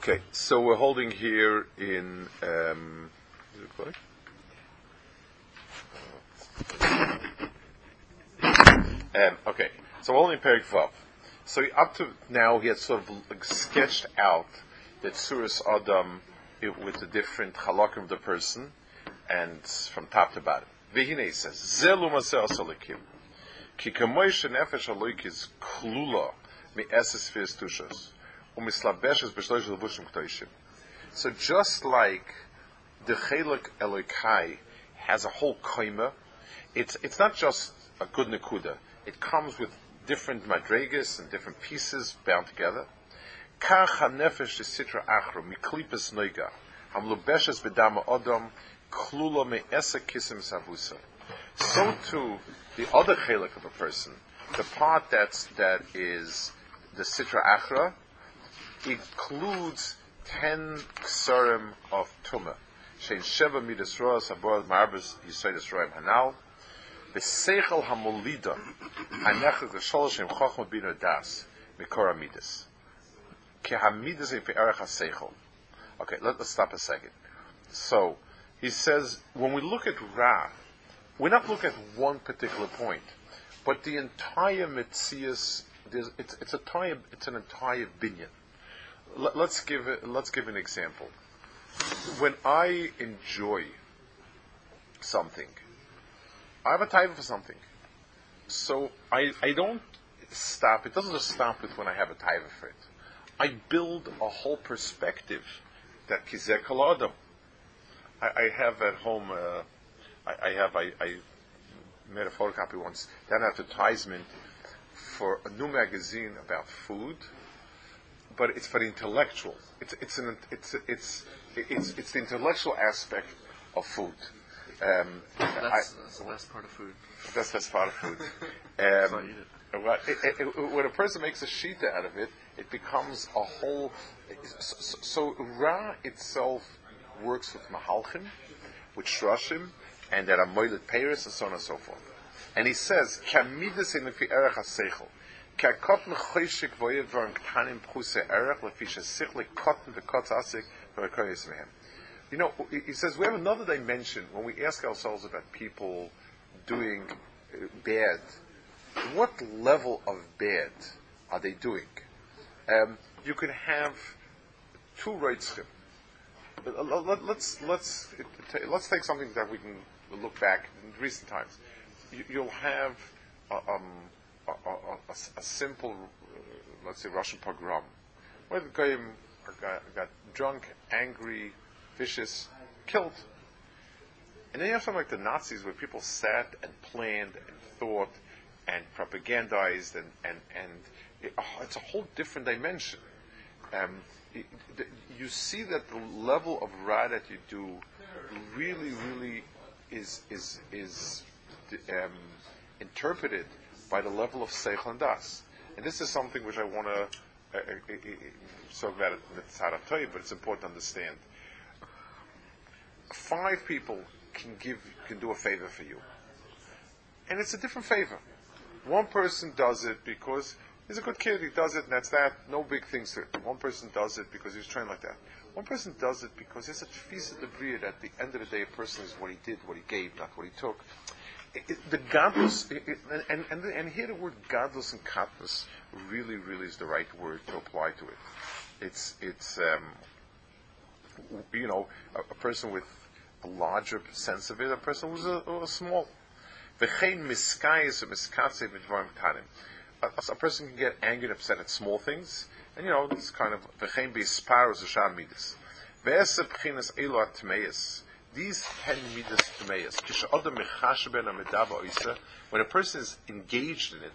Okay, so we're holding here in. Is it recording? Okay, so we're holding Perek Vav. So up to now, he had sort of like sketched out the Tzuras Adam with the different halakim of the person, and from top to bottom. V'hinei says, Zelu Maseh Asalikim, Ki Kamoish Nefesh Aloikis Klula Mi Eses Fies Tushos. So just like the Chelek Elokai has a whole koima, it's not just a good nekuda. It comes with different madregas and different pieces bound together. Kach hanefesh sitra achro miklipes noiga hamlubeshes bedama odom klula me'esa kisim savusa. So too the other Chelek of a person, the part that is the sitra achra, includes 10 ksarim of tumah. Shein sheva midas roas abor marbus yisoidus roim hanal. V'seichel hamolida anechel g'sholoshem chochma bina das mikora midas. Ke hamidas in fe'erech ha-seichel. Okay, let's stop a second. So, he says, when we look at Ra, we're not looking at one particular point, but the entire Metzias, it's an entire binyan. Let's give an example. When I enjoy something, I have a taiva for something. So I don't stop. It doesn't just stop with when I have a taiva for it. I build a whole perspective that kizeh kol adam. I have at home. I made a photocopy once. An advertisement for a new magazine about food. But it's for the intellectual. It's the intellectual aspect of food. That's the best part of food. That's the best part of food. When a person makes a shita out of it, it becomes a whole. So Ra itself works with mahalchim, with shrashim, and there are moilet peiros and so on and so forth. And he says, "Kamidas in the erech haseichel." You know, he says we have another dimension when we ask ourselves about people doing bad. What level of bad are they doing? You can have two reitzchim. Let's take something that we can look back in recent times. You'll have a simple, let's say, Russian pogrom, where the goyim got drunk, angry, vicious, killed. And then you have something like the Nazis, where people sat and planned and thought and propagandized, and it's a whole different dimension. You see that the level of ra that you do really is interpreted by the level of seichel and das. And this is something which I want to talk about it in the Tzad HaTorah, but it's important to understand. 5 people can do a favor for you. And it's a different favor. One person does it because he's a good kid, he does it, and that's that, no big things to it. One person does it because he's trained like that. One person does it because there's a tfisa debriya that at the end of the day a person is what he did, what he gave, not what he took. The gadlus, and here the word gadlus and katnus really is the right word to apply to it. It's a person with a larger sense of it, a person who's a small. A person can get angry and upset at small things, and it's kind of v'chein b'isparos u'sham midas. Ve'esa b'chinas elu atmeis. These 10 midas tmeyas, when a person is engaged in it,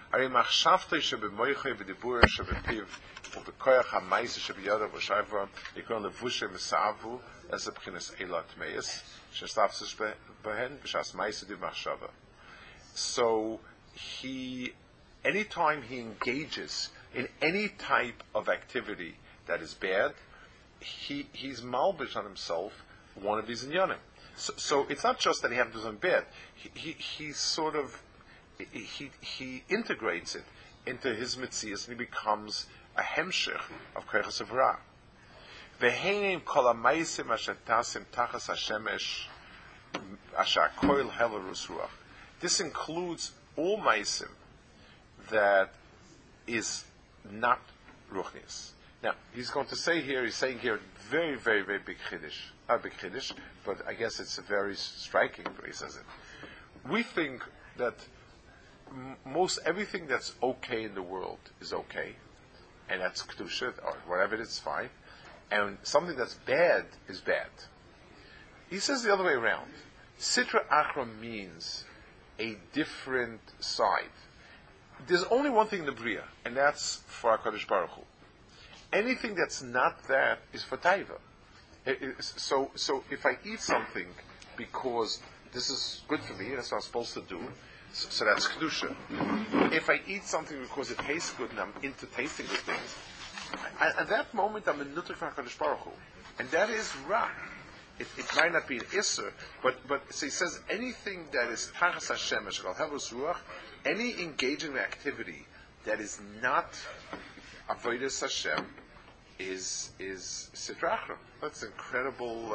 so anytime he engages in any type of activity that is bad, he's malbish on himself one of these inyanim. So it's not just that he happens to do something bad. He sort of he integrates it into his mitzias, and he becomes a hemshech of koyches of ra. Vehenim kol hamaisim asher tasim tachas hashemesh asher koil helerus ruach. This includes all maisim that is not ruchnius. Now, he's saying here, very, very, very big chiddush. Not a big chiddush, but I guess it's a very striking way he says it. We think that most everything that's okay in the world is okay, and that's kedusha, or whatever it is, fine, and something that's bad is bad. He says the other way around. Sitra achra means a different side. There's only one thing in the Bria, and that's for HaKadosh Baruch Hu. Anything that's not that is for taiva. So if I eat something because this is good for me, that's what I'm supposed to do, so that's kedusha. If I eat something because it tastes good and I'm into tasting good things, at that moment I'm in nutrik for HaKadosh Baruch Hu, and that is ra. It might not be an isser, but so he says anything that is tachas Hashem, ruach, any engaging activity that is not avodas Hashem is sitra achra. That's incredible.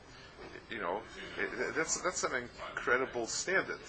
That's an incredible standard.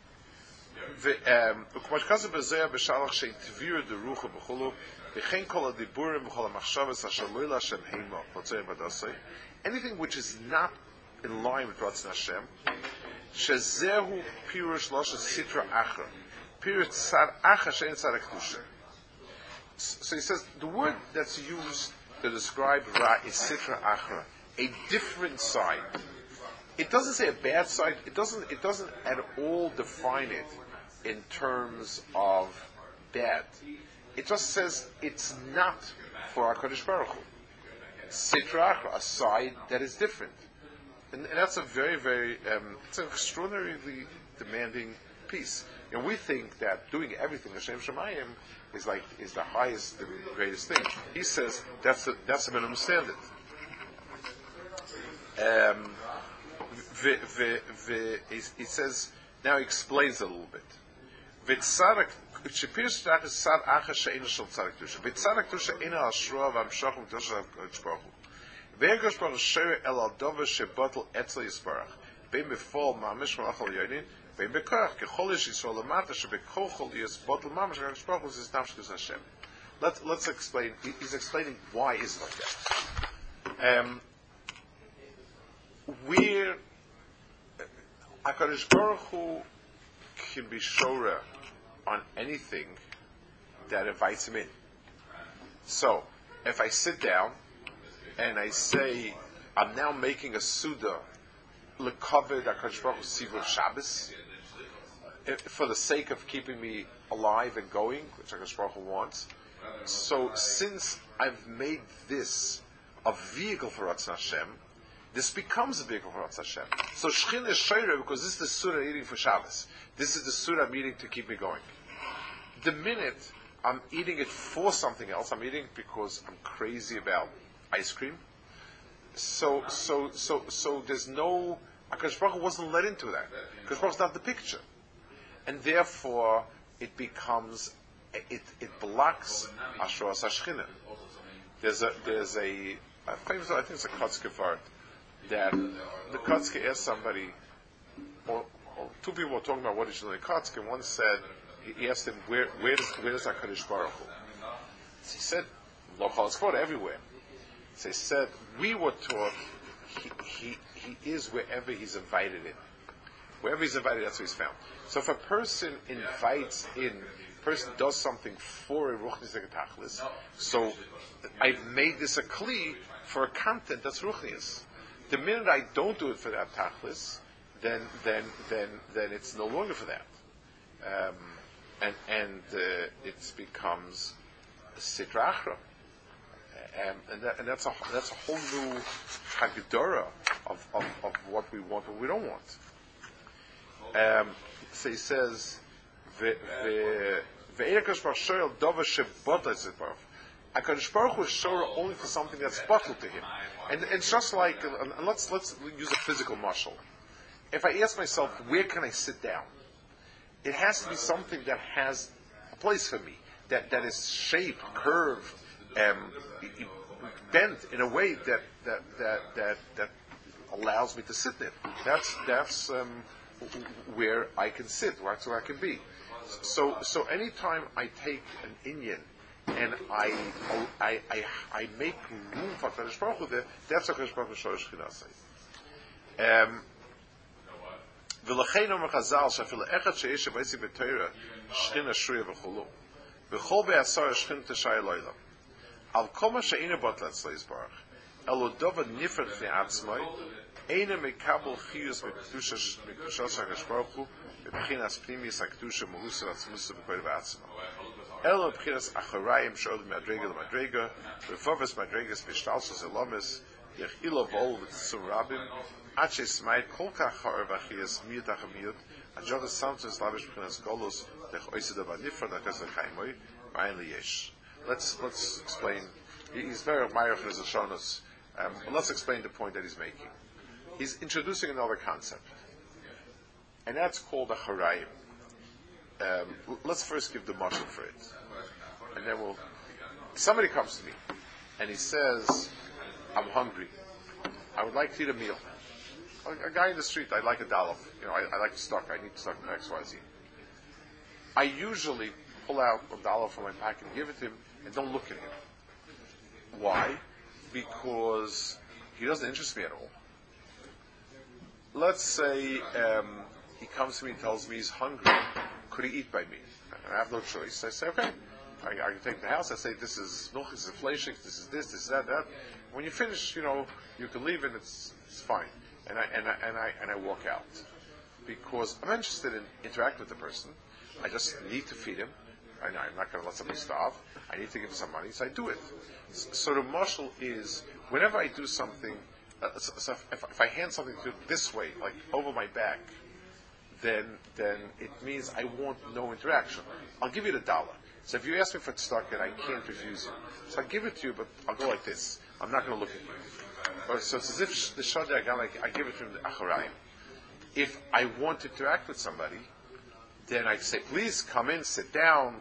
Anything which is not in line with Ratzon Hashem, shezehu pirush loshe sitra achra, pirush tzad achra shein tzad kedusha. So he says the word that's used to describe Ra is sitra achra, a different side. It doesn't say a bad side. It doesn't at all define it in terms of bad. It just says it's not for HaKadosh Baruch Hu. Sitra achra, a side that is different, and that's a very, very it's an extraordinarily demanding piece. We think that doing everything Hashem Shemayim is the highest and greatest thing. He says that's a minimum standard. He says, now he explains a little bit. Let's explain. He's explaining why is it like that. Where HaKadosh Baruch Hu can be shora on anything that invites him in. So, if I sit down and I say, I'm now making a Suda l'kavod HaKadosh Baruch Hu Sivur Shabbos, for the sake of keeping me alive and going, which HaKadosh Baruch Hu wants. So, since I've made this a vehicle for Ratzon Hashem, this becomes a vehicle for Ratzon Hashem. So Shechina is shayra because this is the surah I'm eating for Shabbos. This is the surah I'm eating to keep me going. The minute I'm eating it for something else, I'm eating it because I'm crazy about ice cream. So there's no, HaKadosh Baruch Hu wasn't let into that. HaKadosh Baruch Hu is not the picture. And therefore, it becomes, it blocks Ashras HaShechina. There's a famous, I think it's a Kotzke Vart, that the Kotzke asked somebody, or two people were talking about what is the Kotzke, and one said, he asked him, where does HaKadosh Baruch Hu? So he said, Lo Chol Tzvot, everywhere. So he said, we were taught, he is wherever he's invited in. Wherever he's invited, that's where he's found. So if a person invites in, a person does something for a Ruchnis Tachlis, so I've made this a kli for a content that's Ruchnis. The minute I don't do it for that Tachlis, then it's no longer for that. And it becomes a Sitra Achra. And that's a whole new Hagdara of what we want and we don't want. So he says, HaKadosh Baruch Hu is shora only for something that's bottled to him. And it's just like, and let's use a physical muscle. If I ask myself, where can I sit down? It has to be something that has a place for me, that is shaped, curved, bent in a way that allows me to sit there. That's where I can sit, where I can be. So anytime I take an inyan and I make room for Kadosh Baruch Hu there, that's a Kadosh Baruch Hu Shoresh Chinasei. V'lachein omer Chazal shafil echad she'eshe b'esi b'teira shchina shruya v'chulu v'chol be'asar shchin t'shai loylam al koma she'ena bot letzleis baruch elo dova nifrat fi'atzmai ena mekabel chiyus mekdushas HaKadosh Baruch Hu b'chinas pnimis HaKdusha muhusa v'atzmusa b'koy v'atzma elo b'chinas acharayim she'od madrega l'madrega v'fovas madregas v'shtalsos elomis yechila vol v'tzum rabim Ache smait kol kach ha'arvachiyas miyut achamiyut ajogas samtzes lavish b'chinas golos dech oisid ava nifra dachas v'chaimoy v'ayin liyesh. Let's explain. He's very admired for his Lashonos. But let's explain the point that he's making. He's introducing another concept, and that's called a harayim. Let's first give the mashal for it, and then somebody comes to me, and he says, I'm hungry. I would like to eat a meal. A guy in the street, I'd like a $1. I like stock. I need stock in XYZ. I usually pull out $1 from my pocket and give it to him and don't look at him. Why? Because he doesn't interest me at all. Let's say he comes to me and tells me he's hungry. Could he eat by me? I have no choice. I say, okay. I can take the house. I say, this is milk, this is inflation, this is that. When you finish, you can leave and it's fine. And I walk out because I'm interested in interacting with the person. I just need to feed him. I'm not going to let somebody starve. I need to give him some money, so I do it. So the mashal is whenever I do something. So if I hand something to this way, like over my back, then it means I want no interaction. I'll give you $1. So if you ask me for stock, and I can't refuse you, so I give it to you, but I'll go like this. I'm not going to look at you. So it's as if the shadeh I give it to him the acharayim. If I want to interact with somebody, then I say, please come in, sit down.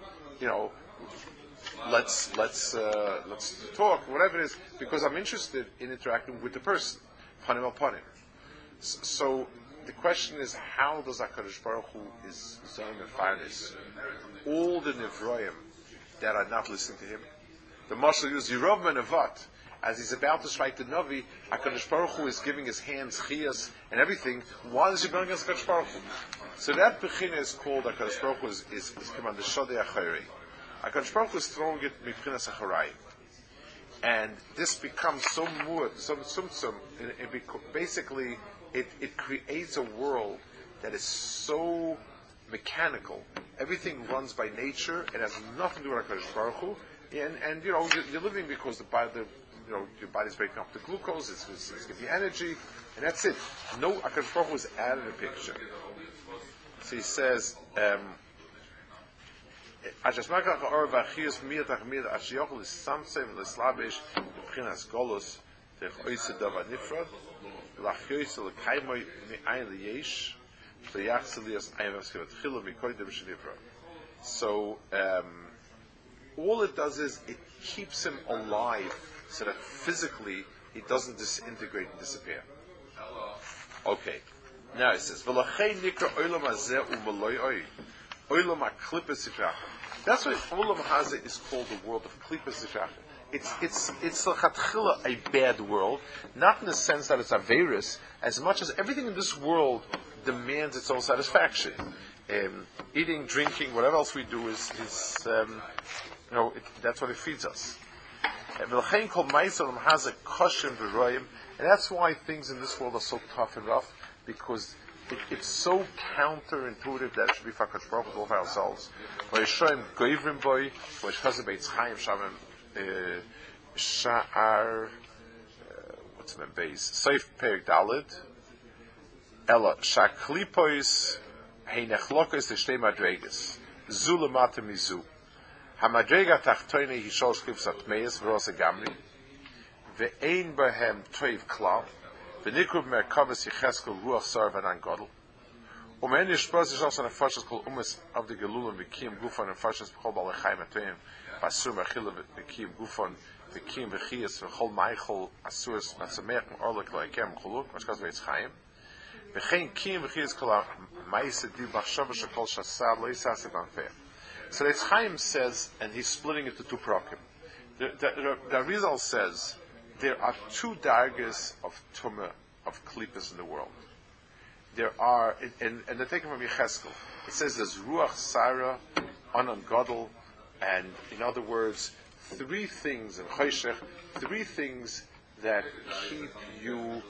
Let's talk, whatever it is, because I'm interested in interacting with the person, panim al panim. So the question is, how does HaKadosh Baruch Hu is Zohim and Farnes all the Nevroim that are not listening to him? The Mashal uses Yerov Menavat. As he's about to strike the Navi, HaKadosh Baruch Hu is giving his hands chiyas and everything. Why is he going against HaKadosh Baruch Hu? So that bechina is called HaKadosh Baruch Hu is command the Shodei Acharei. HaKadosh Baruch Hu is throwing it michinas acharei, and this becomes so muad, so tzumtzum. Basically, it creates a world that is so mechanical. Everything runs by nature. It has nothing to do with HaKadosh Baruch Hu. And you're living because your body's breaking up the glucose, it's giving you energy, and that's it. No, HaKadosh Baruch Hu is added in the picture. So he says, so all it does is it keeps him alive so that physically he doesn't disintegrate and disappear. Okay. Now it says, that's why Olam Hazeh is called the world of Klipa Sifrach. It's l'chatchila a bad world, not in the sense that it's Averis, as much as everything in this world demands its own satisfaction. Eating, drinking, whatever else we do is that's what it feeds us. And that's why things in this world are so tough and rough, because it's so counterintuitive that it should be HaKadosh Baruch Hu of ourselves. What's the base? Seif Perik Dalid. Ella Shaklipois Heinechlokos the Shtei Madregas. Zulamata Mizu. Hamadrega Tachtoine Hishol Shkivsat Meis Verosa Gamri. Ve'ein Bahem Toiv Klal. V'nikrub Merkavas Yecheskel Ruach Sarvan Angodl. Many Spurs is also a fascist called Umas of the Gelulim, Vikim Gufon, and fascist called Balachaim at him, Basum Achilla, Vikim Gufon, Vikim Vichias, Vachol Michael, Asus, Matsamek, Orlik, Laikem, Kuluk, Mashkas Veitz Chaim. Vichin Kim Vichias Kala, Maisa Di Bachshava Shakol Shasad, Leisasik Anfair. So the Chaim says, and he's splitting it into two prokim. The Arizal says there are two dargas of tumah, of klipas in the world. There are, and they're taken from Yecheskel. It says there's ruach sarah, anan gadol, and in other words, three things in choshech, three things that keep you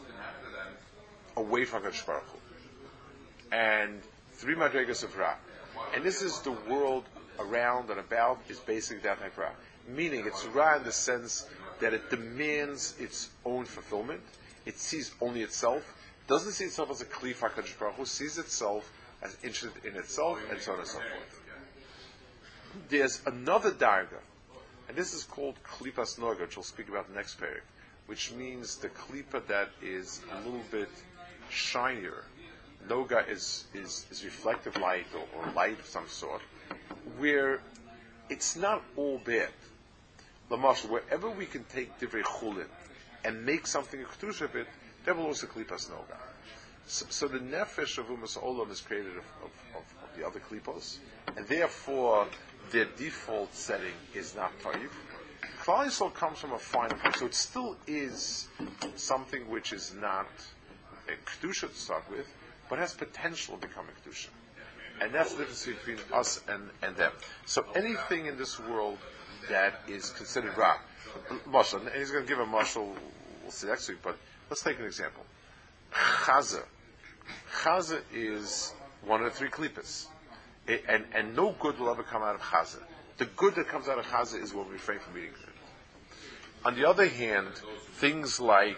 away from HaKadosh Baruch Hu, and three madrigas of ra. And this is the world around and about is basically that type of ra. Meaning it's ra in the sense that it demands its own fulfillment. It sees only itself. Doesn't see itself as a kli for HaKadosh Baruch Hu, sees itself as interested in itself, and so on and so forth. There's another darga, and this is called klipas noga, which we'll speak about in the next parak, which means the klipa that is a little bit shinier. Noga is reflective light or light of some sort, where it's not all bad. Lamash, wherever we can take divrei chulin and make something a kedusha of it, that will also klipas noga. So the nefesh of umas olam is created of the other klipos, and therefore their default setting is not ta'iv. Klal Yisrael comes from a finer place, so it still is something which is not a kedusha to start with, but has potential to become a kedusha. And that's the difference between us and them. So anything in this world that is considered ra, mashal, and he's going to give a mashal, we'll see next week, but let's take an example. Chaza. Chaza is one of the three klipas. And no good will ever come out of chaza. The good that comes out of chaza is when we refrain from eating it. On the other hand, things like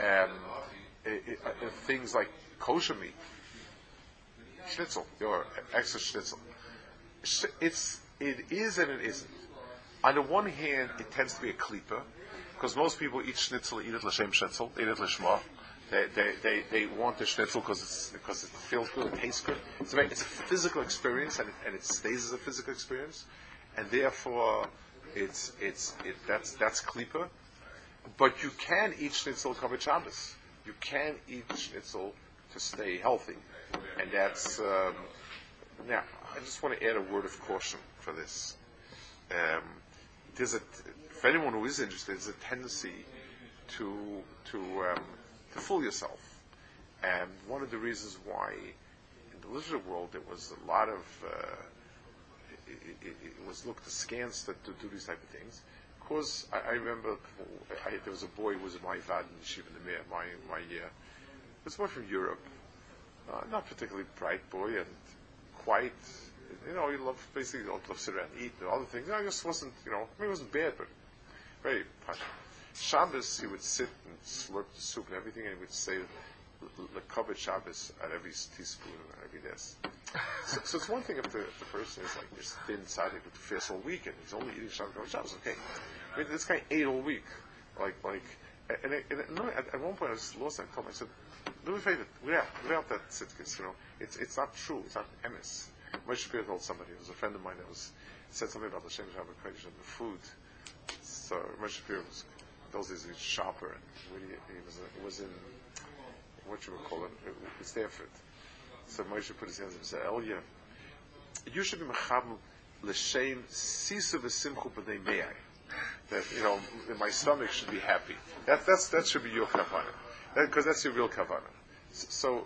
kosher meat, schnitzel, or extra schnitzel, it is and it isn't. On the one hand, it tends to be a klipa, because most people eat schnitzel, eat it l'shem schnitzel, eat it l'shma. They want the schnitzel because it feels good, it tastes good. It's a physical experience, and it stays as a physical experience, and therefore that's klipa. But you can eat schnitzel kavod Shabbos. You can eat schnitzel to stay healthy, and that's. Now, I just want to add a word of caution for this. For anyone who is interested, there's a tendency to fool yourself. And one of the reasons why in the literature world there was a lot of it was looked askance to do these type of things. Of course, I remember there was a boy who was in my vad in Yeshiva in my year. It was a boy from Europe, not particularly bright boy, and quite, he loved to sit around and eat and other things. I just wasn't, it wasn't bad, but very passionate. Shabbos, he would sit and slurp the soup and everything, and he would say lekavod Shabbos at every teaspoon and every this. So it's one thing if the person is like this thin tzaddik with the fast all week, and he's only eating Shabbos, okay. I mean, this guy ate all week, and at one point I was lost. I told him, I said, do me a favor, without that sitkis, it's not true, it's not emes. Moshe Shapiro told somebody, it was a friend of mine that said something about the Shem Shabbat Kodesh and the food. So Moshe Shapiro was, those days he was sharper, and he was in, what you would call it, Stanford. So Moshe put his hands up and said, Elia, you should be mechabel l'shem sisu v'simchu b'nei me'ai. That, my stomach should be happy. That should be your kavanah. Because that's your real kavanah. So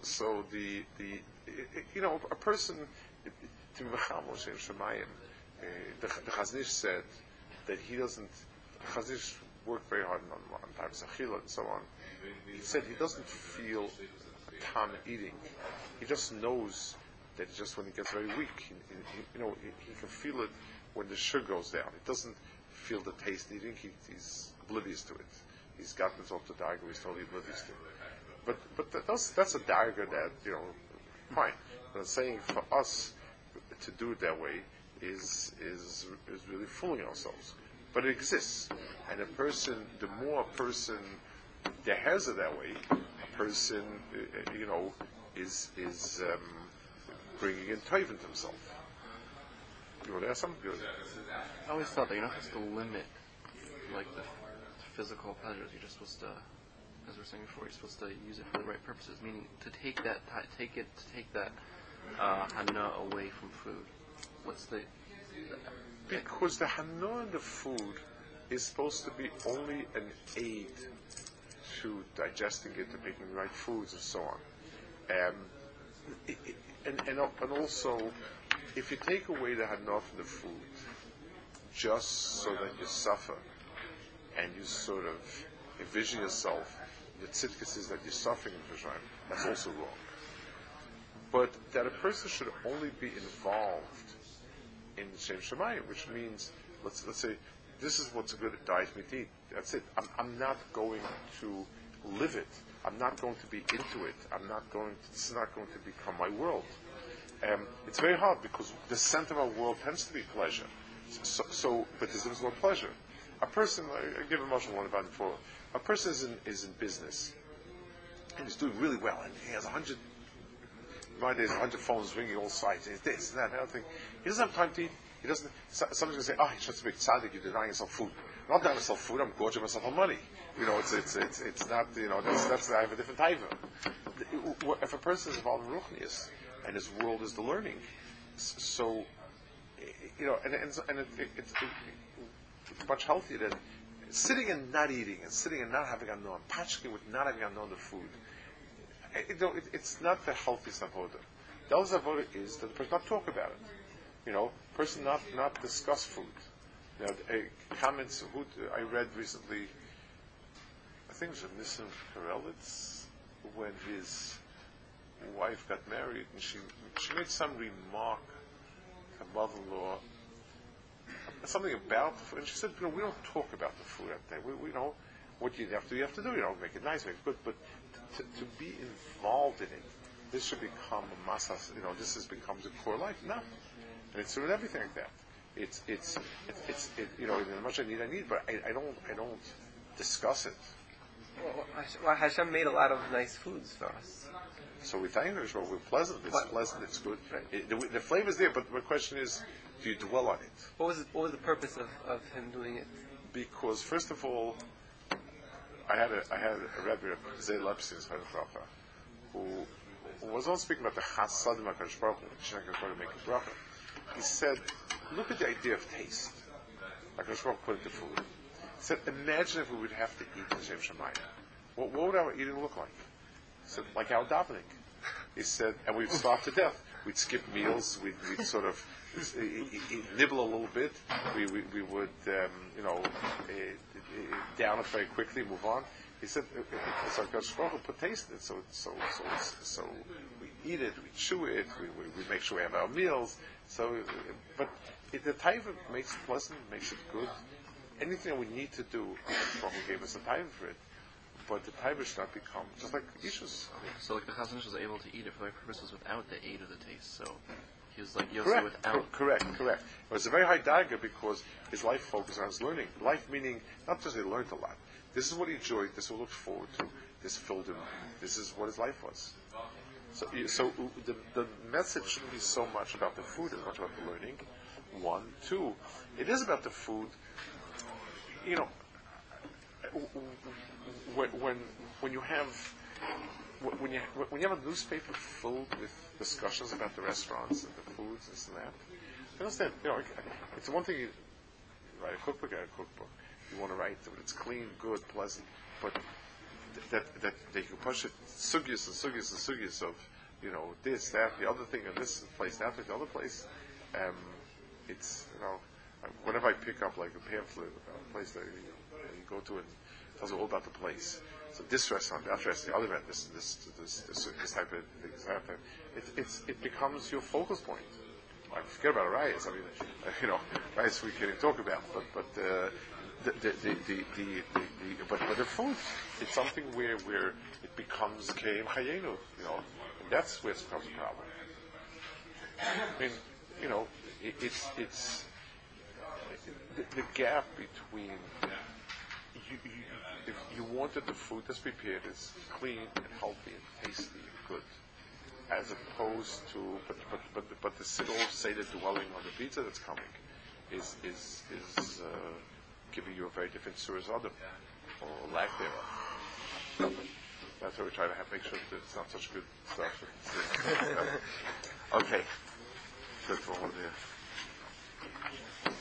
a person, to be mechabel l'shem shemayim, the Chazon Ish said that he doesn't, the Chazon Ish worked very hard on times achila and so on. He said he doesn't feel a time eating. He just knows that just when he gets very weak, he can feel it when the sugar goes down. He doesn't feel the taste eating. He's oblivious to it. He's gotten himself to darga. He's totally oblivious to it. But that's a darga that fine. But I'm saying for us to do it that way is really fooling ourselves. But it exists, and the more a person that has it that way, a person, is bringing in Tov into himself. You want to ask something? I always thought that you're not supposed to limit, like, the physical pleasures. You're just supposed to, as we were saying before, you're supposed to use it for the right purposes. Meaning to take that hana away from food. What's the? Because the hana in the food is supposed to be only an aid to digesting it, to making the right foods, and so on. And also, if you take away the hana from the food, just so that you suffer, and you sort of envision yourself, the tzidkus is that you're suffering in V'shaim, that's also wrong. But that a person should only be involved in Shem Shemayim, which means, let's say, this is what's a good diet for me to eat. That's it. I'm not going to live it. I'm not going to be into it. It's not going to become my world. It's very hard because the center of our world tends to be pleasure. But there's no pleasure. A person, I give a marshal one about it before. A person is in business and he's doing really well, and he has 100. Nowadays, 100 phones ringing all sides. He's this, that, and other thing. He doesn't have time to eat. He doesn't. Somebody's going to say, "Oh, you're such a big tzaddik. You're denying yourself food." I'm not denying myself food. I'm gorging myself on money. It's not. That's I have a different type of. If a person is involved in ruchnius and his world is the learning, so it's much healthier than sitting and not eating, and sitting and not having anon, patching with not having anon the food. It's not the healthiest avoda. The other avoda is that the person not talk about it. Person not discuss food. Comments I read recently, I think it was Nissim Karelitz, when his wife got married, and she made some remark to her mother-in-law, something about the food, and she said, we don't talk about the food that day. We know what you have to do. Make it nice, make it good, but to be involved in it, this should become a massas. This becomes a core life. No, and it's sort of everything like that. It's as much I need, but I don't discuss it. Well, Hashem made a lot of nice foods for us. So we thank Hashem. We're pleasant. It's pleasant. It's good. The flavor is there, but my question is, do you dwell on it? What was the purpose of him doing it? Because first of all, I had a Rebbe, Zay Lepstein, who was not speaking about the Chasadim HaKadosh Baruch Hu, which HaKadosh Baruch Hu make a bracha. He said, look at the idea of taste. HaKadosh Baruch Hu put into food. He said, imagine if we would have to eat in Shem Shemayim. What would our eating look like? He said, like our davening. He said, and we'd starve to death. We'd skip meals. We'd sort of nibble a little bit. We would, down it very quickly, move on. He said, so HaKadosh Baruch Hu put taste in it. So we eat it, we chew it, we make sure we have our meals. But the taiva makes it pleasant, makes it good. Anything that we need to do, HaKadosh Baruch Hu gave us a taiva for it. But the taiva should not become just like issues. So like the Chazon Ish was able to eat it for the purposes without the aid of the taste. So he was like Yosef without. Correct. It was a very high dagger because his life focused on his learning. Life meaning not just he learned a lot. This is what he enjoyed. This is what he looked forward to. This filled him. This is what his life was. So the message shouldn't be so much about the food as much about the learning. 1, 2, it is about the food. When you have a newspaper filled with discussions about the restaurants and the foods, this and that, you understand? It's one thing you write a cookbook. You want to write that it's clean, good, pleasant, but that you can push it sugyas of this, that, the other thing, and this place, that, the other place. It's whenever I pick up like a pamphlet about a place that you go to and it tells you all about the place. So this restaurant, that restaurant, the other restaurant, this type of thing. It becomes your focus point. I forget about rice. I mean, rice we can talk about, but the food, it's something where it becomes keim chayenu, and that's where it becomes a problem. I mean, it's the gap between if you wanted the food that's prepared is clean and healthy and tasty and good, as opposed to, but the Siddur Seder dwelling on the pizza that's coming is giving you a very different Surah's Adam, or lack thereof. That's why we try to make sure that it's not such good stuff. Okay. Good for one there.